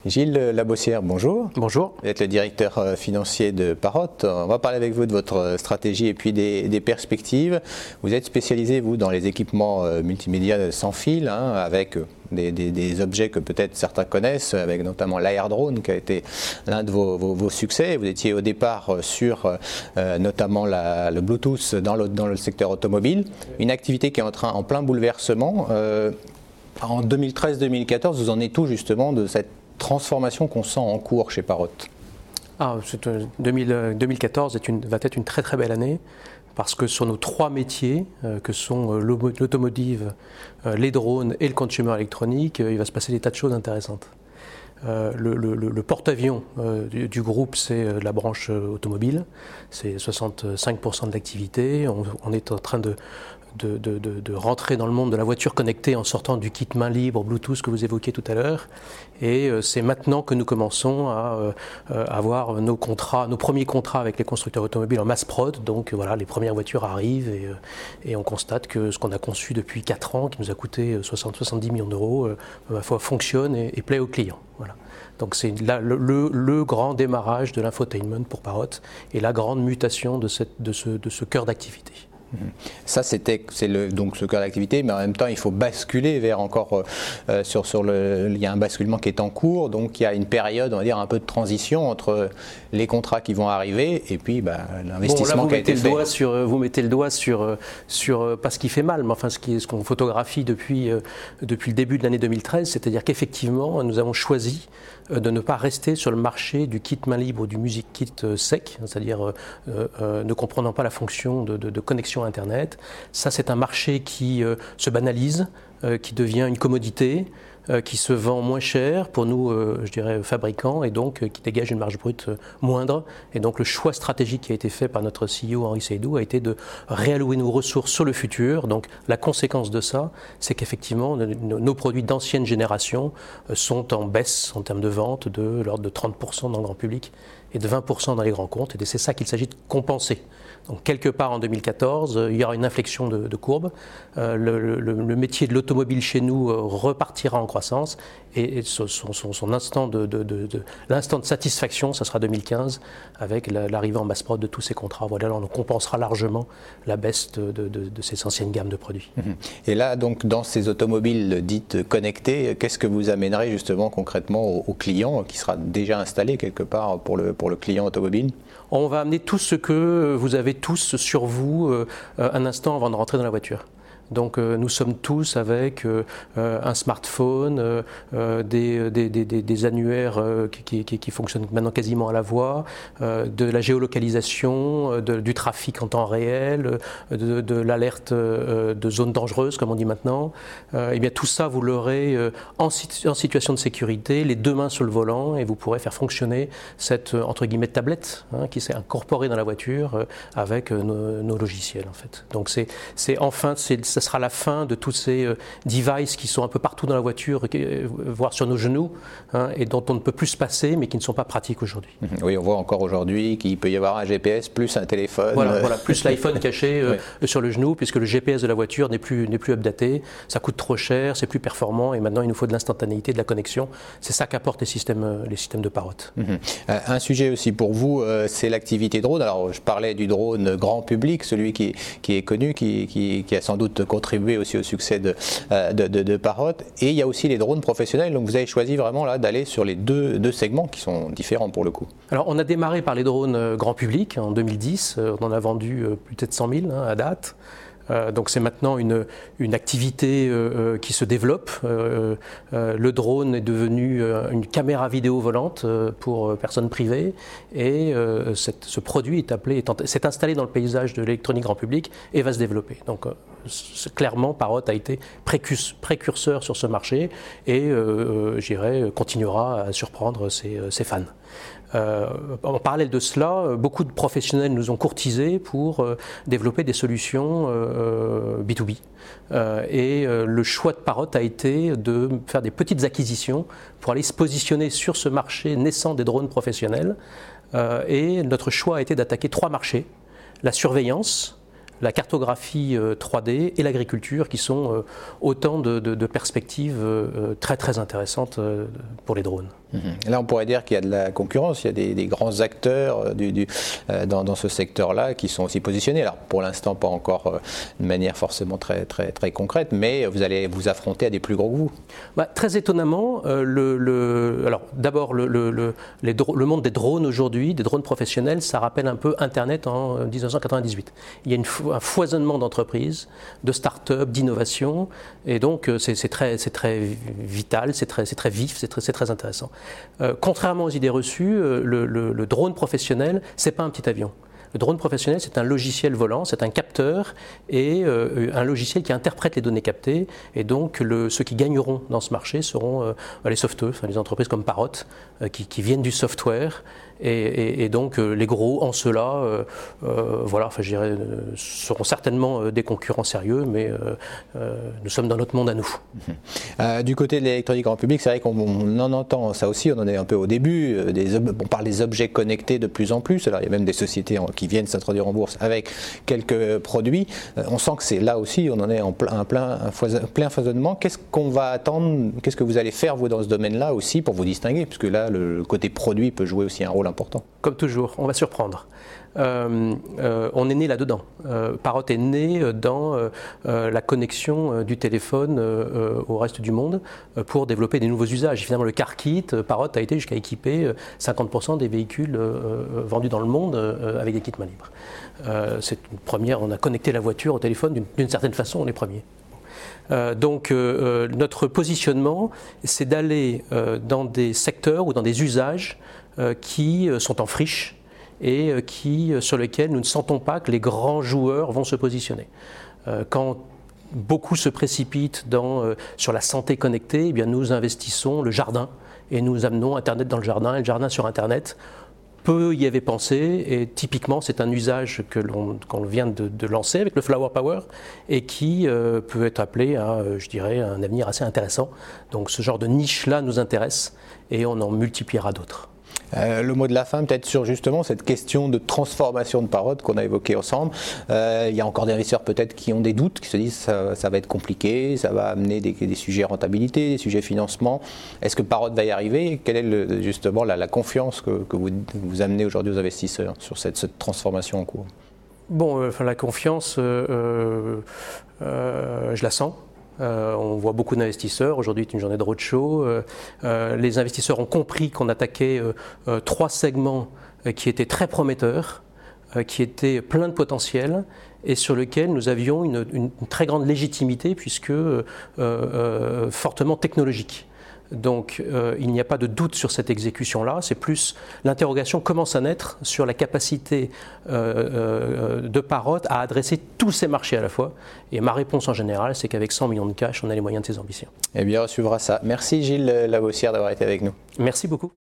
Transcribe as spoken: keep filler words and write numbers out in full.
Gilles Labossière, bonjour. Bonjour. Vous êtes le directeur financier de Parrot. On va parler avec vous de votre stratégie et puis des, des perspectives. Vous êtes spécialisé, vous, dans les équipements multimédia sans fil, hein, avec des, des, des objets que peut-être certains connaissent, avec notamment l'AirDrone qui a été l'un de vos, vos, vos succès. Vous étiez au départ sur euh, notamment la, le Bluetooth dans le, dans le secteur automobile, une activité qui est en, train, en plein bouleversement. Euh, en deux mille treize deux mille quatorze, vous en êtes où justement de cette transformation qu'on sent en cours chez Parrot? Ah, deux mille quatorze est une, va être une très très belle année parce que sur nos trois métiers euh, que sont euh, l'automotive, euh, les drones et le consumer électronique, euh, il va se passer des tas de choses intéressantes. Euh, le, le, le porte-avions euh, du, du groupe, c'est euh, la branche euh, automobile, c'est soixante-cinq pour cent de l'activité. On, on est en train de De, de, de, de rentrer dans le monde de la voiture connectée en sortant du kit main libre Bluetooth que vous évoquiez tout à l'heure. Et euh, c'est maintenant que nous commençons à euh, avoir nos contrats, nos premiers contrats avec les constructeurs automobiles en mass prod. Donc euh, voilà, les premières voitures arrivent et, euh, et on constate que ce qu'on a conçu depuis quatre ans, qui nous a coûté soixante à soixante-dix millions d'euros, euh, ma foi, fonctionne et, et plaît aux clients. Voilà. Donc c'est là le, le, le grand démarrage de l'infotainment pour Parrot et la grande mutation de, cette, de ce, de ce cœur d'activité. Ça, c'était, c'est le, donc ce cœur d'activité, mais en même temps, il faut basculer vers encore, euh, sur, sur le, il y a un basculement qui est en cours, donc il y a une période, on va dire, un peu de transition entre les contrats qui vont arriver et puis bah, l'investissement bon, là, qui a été fait. Doigt sur, vous mettez le doigt sur, sur, pas ce qui fait mal, mais enfin ce, qui, ce qu'on photographie depuis, euh, depuis le début de l'année deux mille treize, c'est-à-dire qu'effectivement, nous avons choisi de ne pas rester sur le marché du kit main libre ou du music kit sec, c'est-à-dire euh, euh, ne comprenant pas la fonction de, de, de connexion Internet. Ça, c'est un marché qui euh, se banalise, euh, qui devient une commodité, euh, qui se vend moins cher pour nous, euh, je dirais, fabricants, et donc euh, qui dégage une marge brute euh, moindre. Et donc le choix stratégique qui a été fait par notre C E O Henri Seydou a été de réallouer nos ressources sur le futur. Donc la conséquence de ça, c'est qu'effectivement, nos, nos produits d'ancienne génération euh, sont en baisse en termes de vente de l'ordre de trente pour cent dans le grand public et de vingt pour cent dans les grands comptes. Et c'est ça qu'il s'agit de compenser. Donc quelque part en deux mille quatorze, il y aura une inflexion de, de courbe. Euh, le, le, le métier de l'automobile chez nous euh, repartira en croissance et, et son, son, son instant de, de, de, de l'instant de satisfaction, ça sera deux mille quinze avec la, l'arrivée en mass prod de tous ces contrats. Voilà, là on compensera largement la baisse de, de, de, de ces anciennes gammes de produits. Et là, donc, dans ces automobiles dites connectées, qu'est-ce que vous amènerez justement concrètement au, au client qui sera déjà installé quelque part pour le, pour le client automobile? On va amener tout ce que vous avez tous sur vous euh, un instant avant de rentrer dans la voiture. Donc euh, nous sommes tous avec euh, un smartphone, euh, euh, des, des, des, des annuaires euh, qui, qui, qui fonctionnent maintenant quasiment à la voix, euh, de la géolocalisation, de, du trafic en temps réel, de, de l'alerte euh, de zones dangereuses comme on dit maintenant. Euh, et bien tout ça vous l'aurez euh, en, en situation de sécurité, les deux mains sur le volant, et vous pourrez faire fonctionner cette entre guillemets tablette hein, qui s'est incorporée dans la voiture euh, avec euh, nos, nos logiciels en fait. Donc c'est, c'est enfin c'est ça sera la fin de tous ces euh, devices qui sont un peu partout dans la voiture, euh, voire sur nos genoux, hein, et dont on ne peut plus se passer, mais qui ne sont pas pratiques aujourd'hui. Oui, on voit encore aujourd'hui qu'il peut y avoir un G P S plus un téléphone. Voilà, voilà plus l'iPhone caché euh, oui. sur le genou, puisque le G P S de la voiture n'est plus, n'est plus updaté, ça coûte trop cher, c'est plus performant, et maintenant il nous faut de l'instantanéité, de la connexion. C'est ça qu'apportent les systèmes, les systèmes de Parrot. Mm-hmm. Un sujet aussi pour vous, euh, c'est l'activité drone. Alors je parlais du drone grand public, celui qui, qui est connu, qui, qui, qui a sans doute contribuer aussi au succès de, de, de, de Parrot. Et il y a aussi les drones professionnels. Donc vous avez choisi vraiment là d'aller sur les deux, deux segments qui sont différents pour le coup. Alors on a démarré par les drones grand public en deux mille dix. On en a vendu plus de cent mille hein, à date. Euh, donc c'est maintenant une, une activité euh, qui se développe. Euh, euh, le drone est devenu euh, une caméra vidéo volante euh, pour euh, personnes privées et euh, cette, ce produit est appelé, est, s'est installé dans le paysage de l'électronique grand public et va se développer. Donc euh, clairement Parrot a été précurseur sur ce marché et euh, je dirais continuera à surprendre ses, ses fans. Euh, en parallèle de cela, beaucoup de professionnels nous ont courtisés pour euh, développer des solutions euh, B deux B. Euh, et euh, le choix de Parrot a été de faire des petites acquisitions pour aller se positionner sur ce marché naissant des drones professionnels. Euh, et notre choix a été d'attaquer trois marchés: la surveillance, la cartographie trois D et l'agriculture, qui sont autant de, de, de perspectives très très intéressantes pour les drones. Là, on pourrait dire qu'il y a de la concurrence, il y a des, des grands acteurs du, du, euh, dans, dans ce secteur-là qui sont aussi positionnés. Alors, pour l'instant, pas encore euh, de manière forcément très, très, très concrète, mais vous allez vous affronter à des plus gros que vous. Bah, très étonnamment, euh, le, le, alors d'abord, le, le, le, les, le monde des drones aujourd'hui, des drones professionnels, ça rappelle un peu Internet en dix-neuf cent quatre-vingt-dix-huit. Il y a une, un foisonnement d'entreprises, de start-up, d'innovation, et donc c'est très, très vital, c'est très, très vif, c'est très, très intéressant. Euh, contrairement aux idées reçues, euh, le, le, le drone professionnel, c'est pas un petit avion. Le drone professionnel, c'est un logiciel volant, c'est un capteur et euh, un logiciel qui interprète les données captées. Et donc, le, ceux qui gagneront dans ce marché seront euh, les softeux, enfin, les entreprises comme Parrot, euh, qui, qui viennent du software. Et, et, et donc, euh, les gros, en cela, euh, euh, voilà, enfin, je dirais, euh, seront certainement euh, des concurrents sérieux, mais euh, euh, nous sommes dans notre monde à nous. Euh, du côté de l'électronique grand public, c'est vrai qu'on en entend ça aussi, on en est un peu au début. Euh, des, on parle des objets connectés de plus en plus. Alors, il y a même des sociétés en, qui viennent s'introduire en bourse avec quelques produits. Euh, on sent que c'est là aussi, on en est en plein, un plein, un foison, plein foisonnement. Qu'est-ce qu'on va attendre, qu'est-ce que vous allez faire, vous, dans ce domaine-là aussi, pour vous distinguer? Puisque là, le, le côté produit peut jouer aussi un rôle important. Comme toujours, on va surprendre. Euh, euh, on est né là-dedans. Euh, Parrot est né dans euh, la connexion du téléphone euh, au reste du monde euh, pour développer des nouveaux usages. Finalement, le car kit, Parrot a été jusqu'à équiper cinquante pour cent des véhicules euh, vendus dans le monde euh, avec des kits main libre. Euh, c'est une première, on a connecté la voiture au téléphone d'une certaine façon, on est premiers. Euh, donc euh, notre positionnement, c'est d'aller euh, dans des secteurs ou dans des usages euh, qui sont en friche et euh, qui, sur lesquels nous ne sentons pas que les grands joueurs vont se positionner. Euh, quand beaucoup se précipitent dans, euh, sur la santé connectée, eh bien nous investissons le jardin et nous amenons Internet dans le jardin et le jardin sur Internet. Peu y avait pensé, et typiquement c'est un usage que l'on qu'on vient de, de lancer avec le Flower Power et qui euh, peut être appelé à, euh, je dirais, un avenir assez intéressant. Donc ce genre de niche-là nous intéresse et on en multipliera d'autres. Euh, le mot de la fin, peut-être sur justement cette question de transformation de Parrot qu'on a évoquée ensemble. Euh, il y a encore des investisseurs peut-être qui ont des doutes, qui se disent ça, ça va être compliqué, ça va amener des, des sujets rentabilité, des sujets financement. Est-ce que Parrot va y arriver? Quelle est le, justement la, la confiance que, que vous, vous amenez aujourd'hui aux investisseurs sur cette, cette transformation en cours? Bon, euh, enfin, la confiance, euh, euh, je la sens. Euh, on voit beaucoup d'investisseurs. Aujourd'hui, c'est une journée de roadshow. Euh, euh, les investisseurs ont compris qu'on attaquait euh, euh, trois segments euh, qui étaient très prometteurs, euh, qui étaient pleins de potentiel et sur lesquels nous avions une, une, une très grande légitimité puisque euh, euh, fortement technologique. Donc euh, il n'y a pas de doute sur cette exécution-là, c'est plus l'interrogation commence à naître sur la capacité euh, euh, de Parrot à adresser tous ces marchés à la fois. Et ma réponse en général, c'est qu'avec cent millions de cash, on a les moyens de ses ambitions. Eh bien, on suivra ça. Merci Gilles Lavossière d'avoir été avec nous. Merci beaucoup.